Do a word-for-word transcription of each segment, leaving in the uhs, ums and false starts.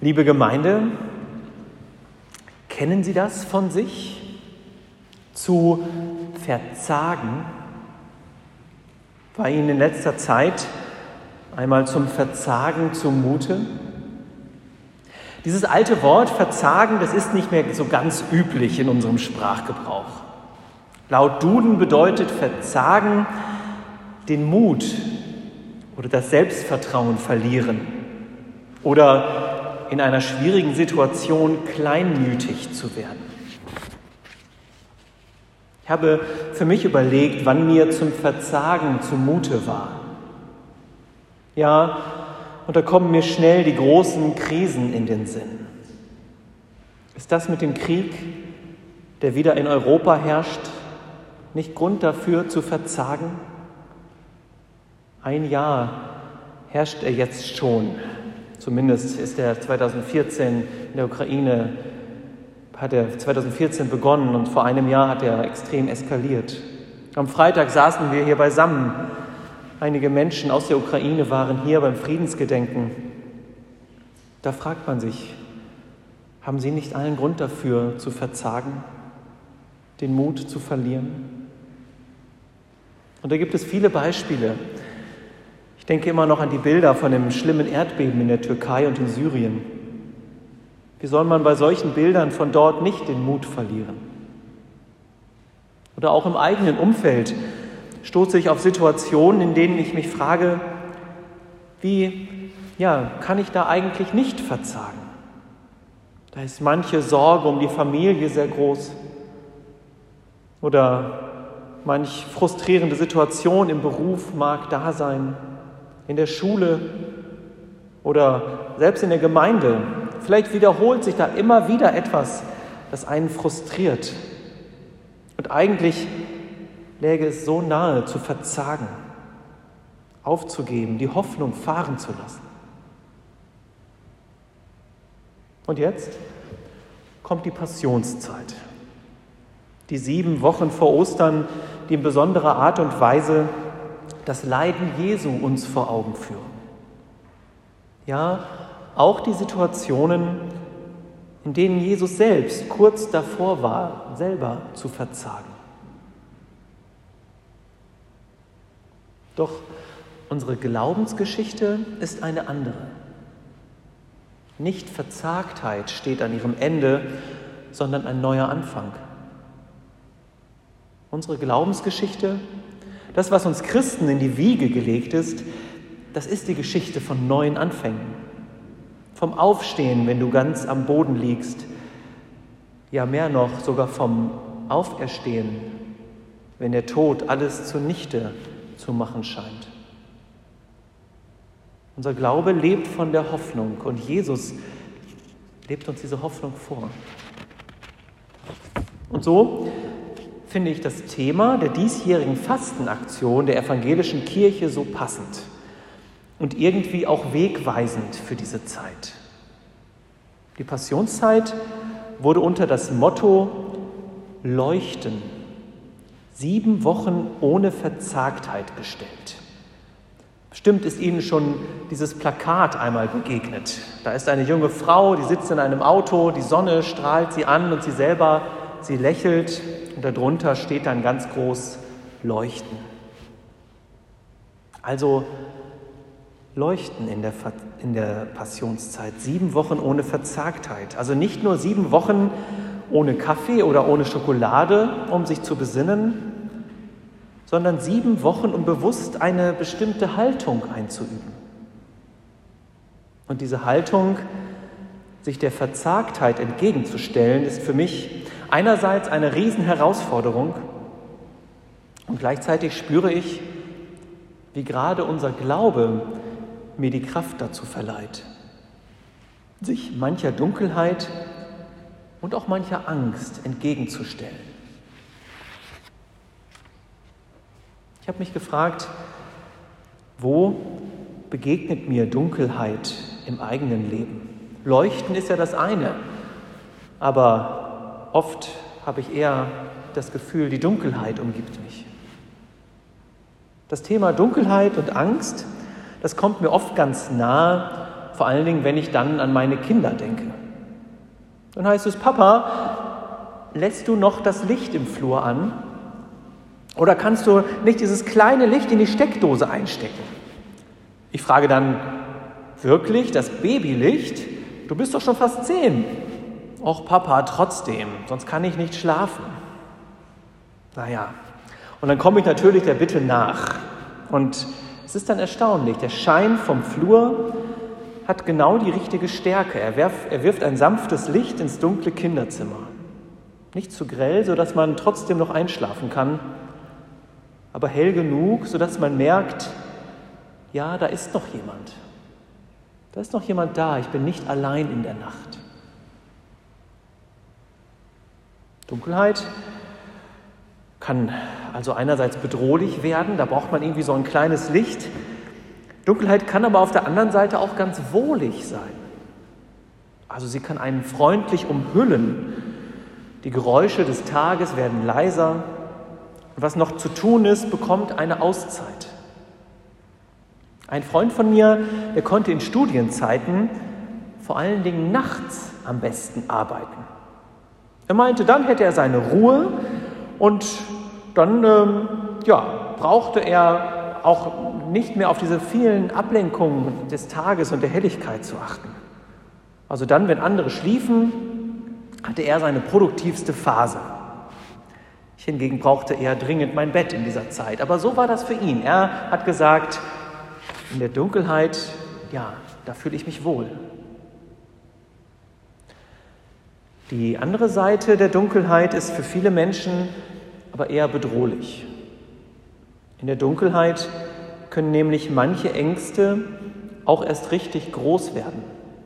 Liebe Gemeinde, kennen Sie das von sich? Zu verzagen? War Ihnen in letzter Zeit einmal zum Verzagen zumute? Dieses alte Wort Verzagen, das ist nicht mehr so ganz üblich in unserem Sprachgebrauch. Laut Duden bedeutet Verzagen den Mut oder das Selbstvertrauen verlieren oder in einer schwierigen Situation kleinmütig zu werden. Ich habe für mich überlegt, wann mir zum Verzagen zumute war. Ja, und da kommen mir schnell die großen Krisen in den Sinn. Ist das mit dem Krieg, der wieder in Europa herrscht, nicht Grund dafür zu verzagen? Ein Jahr herrscht er jetzt schon. Zumindest ist er zweitausendvierzehn in der Ukraine, hat er zweitausendvierzehn begonnen und vor einem Jahr hat er extrem eskaliert. Am Freitag saßen wir hier beisammen. Einige Menschen aus der Ukraine waren hier beim Friedensgedenken. Da fragt man sich, haben Sie nicht allen Grund dafür zu verzagen, den Mut zu verlieren? Und da gibt es viele Beispiele. Ich denke immer noch an die Bilder von dem schlimmen Erdbeben in der Türkei und in Syrien. Wie soll man bei solchen Bildern von dort nicht den Mut verlieren? Oder auch im eigenen Umfeld stoße ich auf Situationen, in denen ich mich frage, wie ja, kann ich da eigentlich nicht verzagen? Da ist manche Sorge um die Familie sehr groß oder manch frustrierende Situation im Beruf mag da sein, in der Schule oder selbst in der Gemeinde. Vielleicht wiederholt sich da immer wieder etwas, das einen frustriert. Und eigentlich läge es so nahe, zu verzagen, aufzugeben, die Hoffnung fahren zu lassen. Und jetzt kommt die Passionszeit. Die sieben Wochen vor Ostern, die in besonderer Art und Weise das Leiden Jesu uns vor Augen führen. Ja, auch die Situationen, in denen Jesus selbst kurz davor war, selber zu verzagen. Doch unsere Glaubensgeschichte ist eine andere. Nicht Verzagtheit steht an ihrem Ende, sondern ein neuer Anfang. Unsere Glaubensgeschichte, das, was uns Christen in die Wiege gelegt ist, das ist die Geschichte von neuen Anfängen. Vom Aufstehen, wenn du ganz am Boden liegst, ja mehr noch sogar vom Auferstehen, wenn der Tod alles zunichte zu machen scheint. Unser Glaube lebt von der Hoffnung und Jesus lebt uns diese Hoffnung vor. Und so finde ich das Thema der diesjährigen Fastenaktion der evangelischen Kirche so passend und irgendwie auch wegweisend für diese Zeit. Die Passionszeit wurde unter das Motto Leuchten, sieben Wochen ohne Verzagtheit gestellt. Bestimmt ist Ihnen schon dieses Plakat einmal begegnet. Da ist eine junge Frau, die sitzt in einem Auto, die Sonne strahlt sie an und sie selber, sie lächelt und darunter steht dann ganz groß Leuchten. Also Leuchten in der, in der Passionszeit, sieben Wochen ohne Verzagtheit. Also nicht nur sieben Wochen ohne Kaffee oder ohne Schokolade, um sich zu besinnen, sondern sieben Wochen, um bewusst eine bestimmte Haltung einzuüben. Und diese Haltung, sich der Verzagtheit entgegenzustellen, ist für mich einerseits eine Riesenherausforderung und gleichzeitig spüre ich, wie gerade unser Glaube mir die Kraft dazu verleiht, sich mancher Dunkelheit und auch mancher Angst entgegenzustellen. Ich habe mich gefragt, wo begegnet mir Dunkelheit im eigenen Leben? Leuchten ist ja das eine, aber oft habe ich eher das Gefühl, die Dunkelheit umgibt mich. Das Thema Dunkelheit und Angst, das kommt mir oft ganz nahe, vor allen Dingen, wenn ich dann an meine Kinder denke. Dann heißt es, Papa, lässt du noch das Licht im Flur an? Oder kannst du nicht dieses kleine Licht in die Steckdose einstecken? Ich frage dann, wirklich, das Babylicht? Du bist doch schon fast zehn. Och Papa, trotzdem, sonst kann ich nicht schlafen. Naja, und dann komme ich natürlich der Bitte nach. Und es ist dann erstaunlich, der Schein vom Flur hat genau die richtige Stärke. Er, werf, er wirft ein sanftes Licht ins dunkle Kinderzimmer. Nicht zu grell, sodass man trotzdem noch einschlafen kann, aber hell genug, sodass man merkt, ja, da ist noch jemand. Da ist noch jemand da, ich bin nicht allein in der Nacht. Dunkelheit kann also einerseits bedrohlich werden, da braucht man irgendwie so ein kleines Licht. Dunkelheit kann aber auf der anderen Seite auch ganz wohlig sein. Also sie kann einen freundlich umhüllen. Die Geräusche des Tages werden leiser. Und was noch zu tun ist, bekommt eine Auszeit. Ein Freund von mir, der konnte in Studienzeiten vor allen Dingen nachts am besten arbeiten. Er meinte, dann hätte er seine Ruhe und dann ähm, ja, brauchte er auch nicht mehr auf diese vielen Ablenkungen des Tages und der Helligkeit zu achten. Also dann, wenn andere schliefen, hatte er seine produktivste Phase. Ich hingegen brauchte eher dringend mein Bett in dieser Zeit. Aber so war das für ihn. Er hat gesagt, in der Dunkelheit, ja, da fühle ich mich wohl. Die andere Seite der Dunkelheit ist für viele Menschen aber eher bedrohlich. In der Dunkelheit können nämlich manche Ängste auch erst richtig groß werden.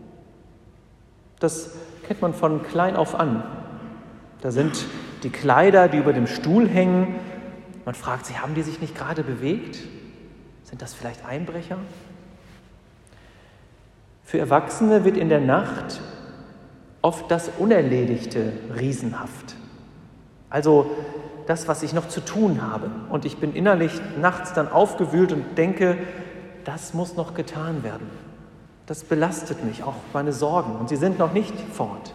Das kennt man von klein auf an. Da sind die Kleider, die über dem Stuhl hängen. Man fragt sich, haben die sich nicht gerade bewegt? Sind das vielleicht Einbrecher? Für Erwachsene wird in der Nacht oft das Unerledigte riesenhaft. Also das, was ich noch zu tun habe. Und ich bin innerlich nachts dann aufgewühlt und denke, das muss noch getan werden. Das belastet mich, auch meine Sorgen. Und sie sind noch nicht fort.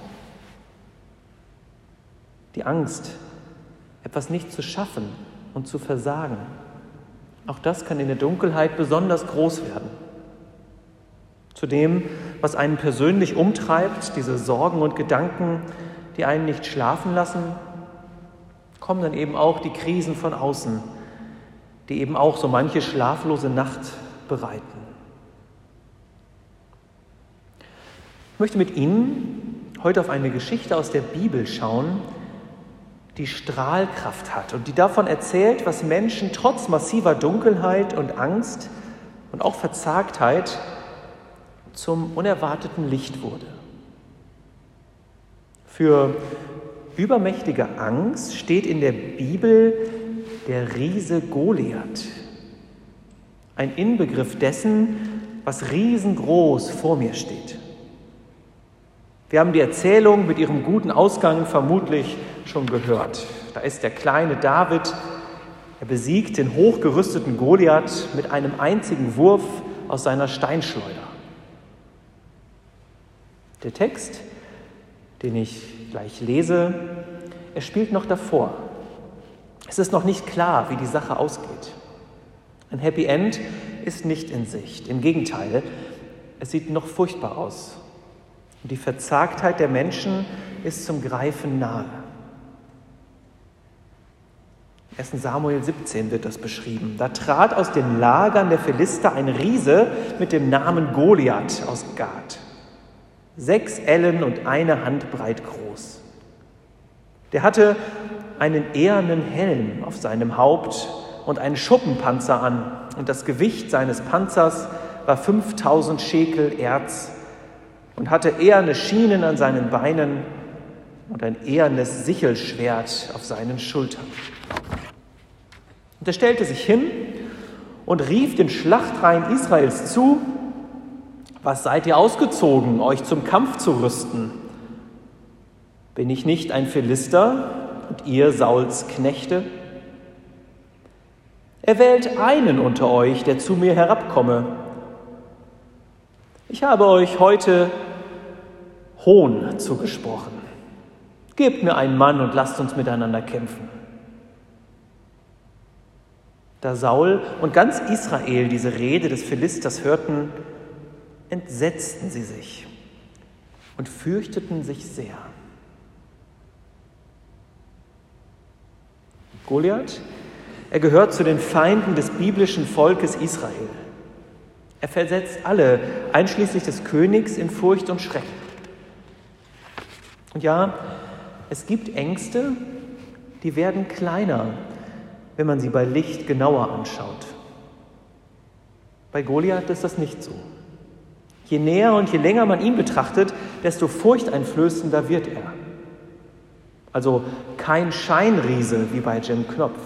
Die Angst, etwas nicht zu schaffen und zu versagen, auch das kann in der Dunkelheit besonders groß werden. Zu dem, was einen persönlich umtreibt, diese Sorgen und Gedanken, die einen nicht schlafen lassen, kommen dann eben auch die Krisen von außen, die eben auch so manche schlaflose Nacht bereiten. Ich möchte mit Ihnen heute auf eine Geschichte aus der Bibel schauen, die Strahlkraft hat und die davon erzählt, was Menschen trotz massiver Dunkelheit und Angst und auch Verzagtheit zum unerwarteten Licht wurde. Für übermächtige Angst steht in der Bibel der Riese Goliath, ein Inbegriff dessen, was riesengroß vor mir steht. Wir haben die Erzählung mit ihrem guten Ausgang vermutlich schon gehört. Da ist der kleine David, er besiegt den hochgerüsteten Goliath mit einem einzigen Wurf aus seiner Steinschleuder. Der Text, den ich gleich lese, er spielt noch davor. Es ist noch nicht klar, wie die Sache ausgeht. Ein Happy End ist nicht in Sicht. Im Gegenteil, es sieht noch furchtbar aus. Und die Verzagtheit der Menschen ist zum Greifen nahe. Im ersten Samuel siebzehn wird das beschrieben. Da trat aus den Lagern der Philister ein Riese mit dem Namen Goliath aus Gat. Sechs Ellen und eine Handbreit groß. Der hatte einen ehernen Helm auf seinem Haupt und einen Schuppenpanzer an. Und das Gewicht seines Panzers war fünftausend Schekel Erz und hatte eherne Schienen an seinen Beinen und ein ehernes Sichelschwert auf seinen Schultern. Und er stellte sich hin und rief den Schlachtreihen Israels zu: Was seid ihr ausgezogen, euch zum Kampf zu rüsten? Bin ich nicht ein Philister und ihr Sauls Knechte? Erwählt einen unter euch, der zu mir herabkomme. ich habe euch heute Hohn zugesprochen. Gebt mir einen Mann und lasst uns miteinander kämpfen. Da Saul und ganz Israel diese Rede des Philisters hörten, entsetzten sie sich und fürchteten sich sehr. Goliath, er gehört zu den Feinden des biblischen Volkes Israel. Er versetzt alle, einschließlich des Königs, in Furcht und Schrecken. Und ja, es gibt Ängste, die werden kleiner, wenn man sie bei Licht genauer anschaut. Bei Goliath ist das nicht so. Je näher und je länger man ihn betrachtet, desto furchteinflößender wird er. Also kein Scheinriese wie bei Jim Knopf.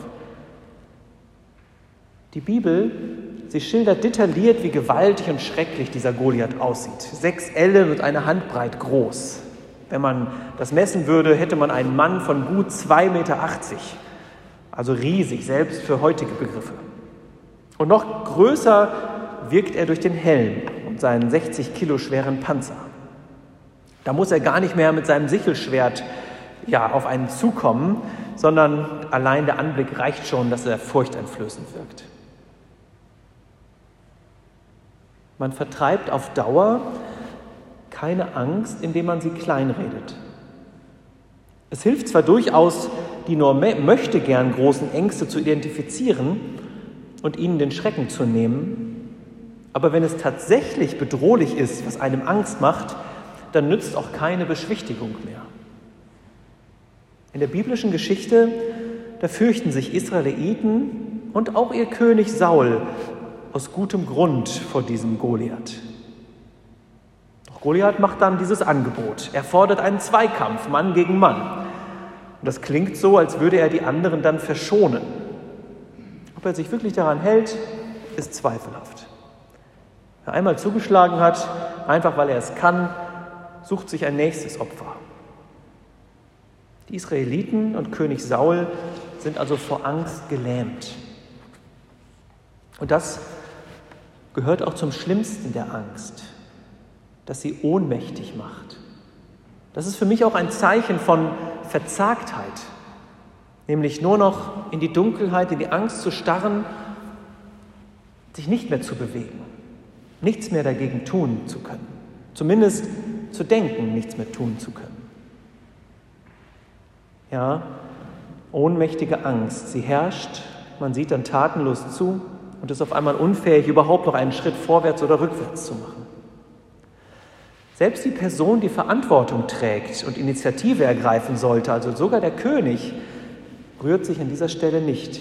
Die Bibel, sie schildert detailliert, wie gewaltig und schrecklich dieser Goliath aussieht. Sechs Ellen und eine Handbreit groß. Wenn man das messen würde, hätte man einen Mann von gut zwei Meter achtzig. Also riesig, selbst für heutige Begriffe. Und noch größer wirkt er durch den Helm und seinen sechzig Kilo schweren Panzer. Da muss er gar nicht mehr mit seinem Sichelschwert ja, auf einen zukommen, sondern allein der Anblick reicht schon, dass er furchteinflößend wirkt. Man vertreibt auf Dauer keine Angst, indem man sie kleinredet. Es hilft zwar durchaus, die nur möchte gern großen Ängste zu identifizieren und ihnen den Schrecken zu nehmen, aber wenn es tatsächlich bedrohlich ist, was einem Angst macht, dann nützt auch keine Beschwichtigung mehr. In der biblischen Geschichte, da fürchten sich Israeliten und auch ihr König Saul aus gutem Grund vor diesem Goliath. Doch Goliath macht dann dieses Angebot. Er fordert einen Zweikampf, Mann gegen Mann. Und das klingt so, als würde er die anderen dann verschonen. Ob er sich wirklich daran hält, ist zweifelhaft. Wer einmal zugeschlagen hat, einfach weil er es kann, sucht sich ein nächstes Opfer. Die Israeliten und König Saul sind also vor Angst gelähmt. Und das gehört auch zum Schlimmsten der Angst, dass sie ohnmächtig macht. Das ist für mich auch ein Zeichen von Verzagtheit, nämlich nur noch in die Dunkelheit, in die Angst zu starren, sich nicht mehr zu bewegen, nichts mehr dagegen tun zu können, zumindest zu denken, nichts mehr tun zu können. Ja, ohnmächtige Angst, sie herrscht, man sieht dann tatenlos zu und ist auf einmal unfähig, überhaupt noch einen Schritt vorwärts oder rückwärts zu machen. Selbst die Person, die Verantwortung trägt und Initiative ergreifen sollte, also sogar der König, rührt sich an dieser Stelle nicht.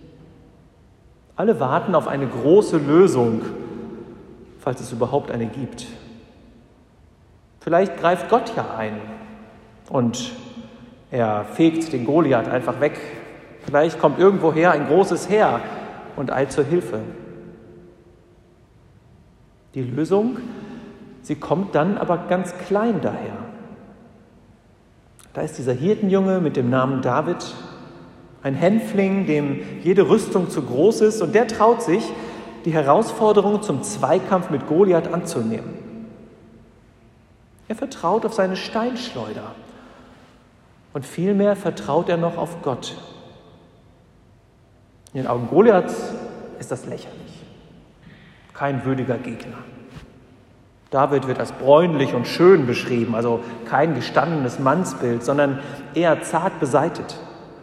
Alle warten auf eine große Lösung, falls es überhaupt eine gibt. Vielleicht greift Gott ja ein und er fegt den Goliath einfach weg. Vielleicht kommt irgendwoher ein großes Heer und eilt zur Hilfe. Die Lösung, sie kommt dann aber ganz klein daher. Da ist dieser Hirtenjunge mit dem Namen David, ein Hänfling, dem jede Rüstung zu groß ist, und der traut sich, die Herausforderung zum Zweikampf mit Goliath anzunehmen. Er vertraut auf seine Steinschleuder und vielmehr vertraut er noch auf Gott. In den Augen Goliaths ist das lächerlich. Kein würdiger Gegner. David wird als bräunlich und schön beschrieben, also kein gestandenes Mannsbild, sondern eher zart beseitet.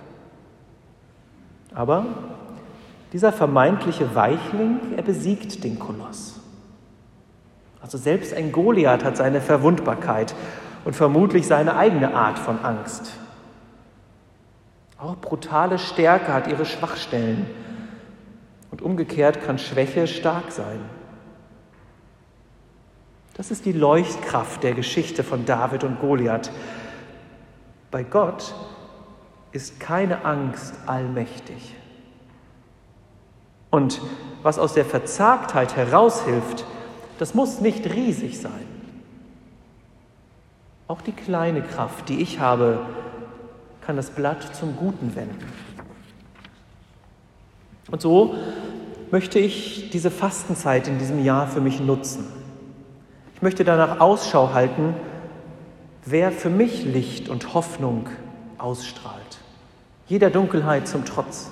Aber dieser vermeintliche Weichling, er besiegt den Koloss. Also selbst ein Goliath hat seine Verwundbarkeit und vermutlich seine eigene Art von Angst. Auch brutale Stärke hat ihre Schwachstellen und umgekehrt kann Schwäche stark sein. Das ist die Leuchtkraft der Geschichte von David und Goliath. Bei Gott ist keine Angst allmächtig. Und was aus der Verzagtheit heraushilft, das muss nicht riesig sein. Auch die kleine Kraft, die ich habe, kann das Blatt zum Guten wenden. Und so möchte ich diese Fastenzeit in diesem Jahr für mich nutzen. möchte danach Ausschau halten, wer für mich Licht und Hoffnung ausstrahlt, jeder Dunkelheit zum Trotz.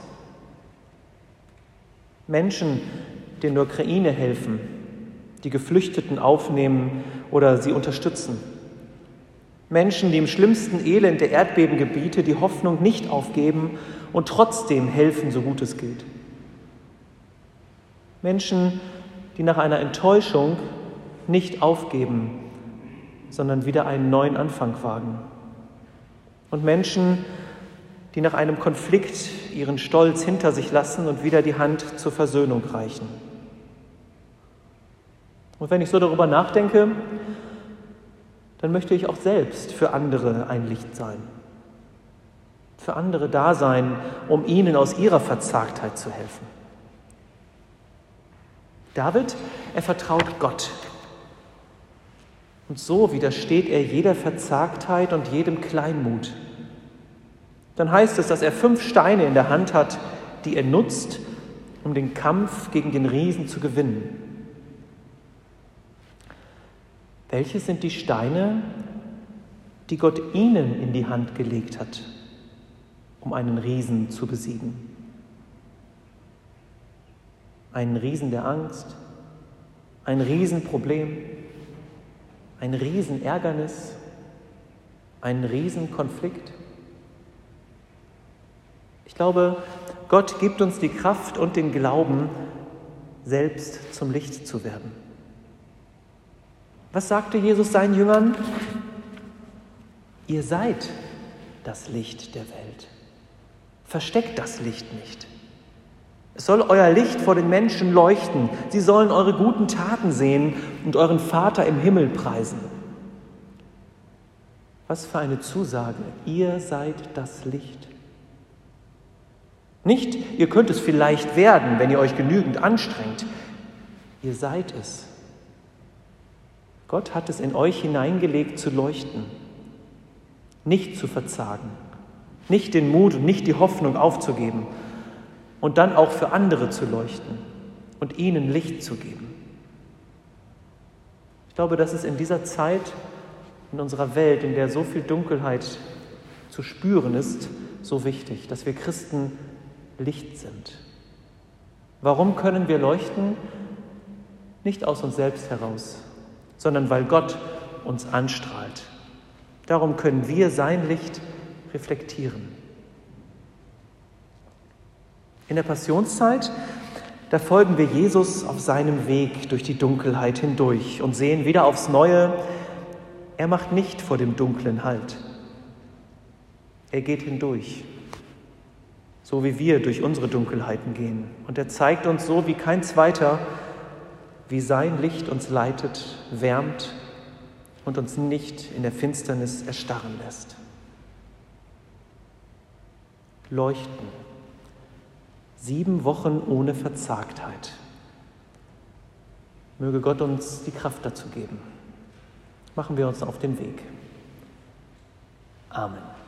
Menschen, die in der Ukraine helfen, die Geflüchteten aufnehmen oder sie unterstützen. Menschen, die im schlimmsten Elend der Erdbebengebiete die Hoffnung nicht aufgeben und trotzdem helfen, so gut es geht. Menschen, die nach einer Enttäuschung nicht aufgeben, sondern wieder einen neuen Anfang wagen. Und Menschen, die nach einem Konflikt ihren Stolz hinter sich lassen und wieder die Hand zur Versöhnung reichen. Und wenn ich so darüber nachdenke, dann möchte ich auch selbst für andere ein Licht sein. Für andere da sein, um ihnen aus ihrer Verzagtheit zu helfen. David, er vertraut Gott. Und so widersteht er jeder Verzagtheit und jedem Kleinmut. Dann heißt es, dass er fünf Steine in der Hand hat, die er nutzt, um den Kampf gegen den Riesen zu gewinnen. Welche sind die Steine, die Gott ihnen in die Hand gelegt hat, um einen Riesen zu besiegen? Einen Riesen der Angst, ein Riesenproblem, ein Riesenärgernis, ein Riesenkonflikt? Ich glaube, Gott gibt uns die Kraft und den Glauben, selbst zum Licht zu werden. Was sagte Jesus seinen Jüngern? Ihr seid das Licht der Welt. Versteckt das Licht nicht. Es soll euer Licht vor den Menschen leuchten. Sie sollen eure guten Taten sehen und euren Vater im Himmel preisen. Was für eine Zusage. Ihr seid das Licht. Nicht, ihr könnt es vielleicht werden, wenn ihr euch genügend anstrengt. Ihr seid es. Gott hat es in euch hineingelegt, zu leuchten, nicht zu verzagen, nicht den Mut und nicht die Hoffnung aufzugeben und dann auch für andere zu leuchten und ihnen Licht zu geben. Ich glaube, das ist in dieser Zeit, in unserer Welt, in der so viel Dunkelheit zu spüren ist, so wichtig, dass wir Christen Licht sind. Warum können wir leuchten? Nicht aus uns selbst heraus, sondern weil Gott uns anstrahlt. Darum können wir sein Licht reflektieren. In der Passionszeit, da folgen wir Jesus auf seinem Weg durch die Dunkelheit hindurch und sehen wieder aufs Neue, er macht nicht vor dem Dunklen Halt. Er geht hindurch, so wie wir durch unsere Dunkelheiten gehen. Und er zeigt uns so wie kein Zweiter, wie sein Licht uns leitet, wärmt und uns nicht in der Finsternis erstarren lässt. Leuchten. Sieben Wochen ohne Verzagtheit. Möge Gott uns die Kraft dazu geben. Machen wir uns auf den Weg. Amen.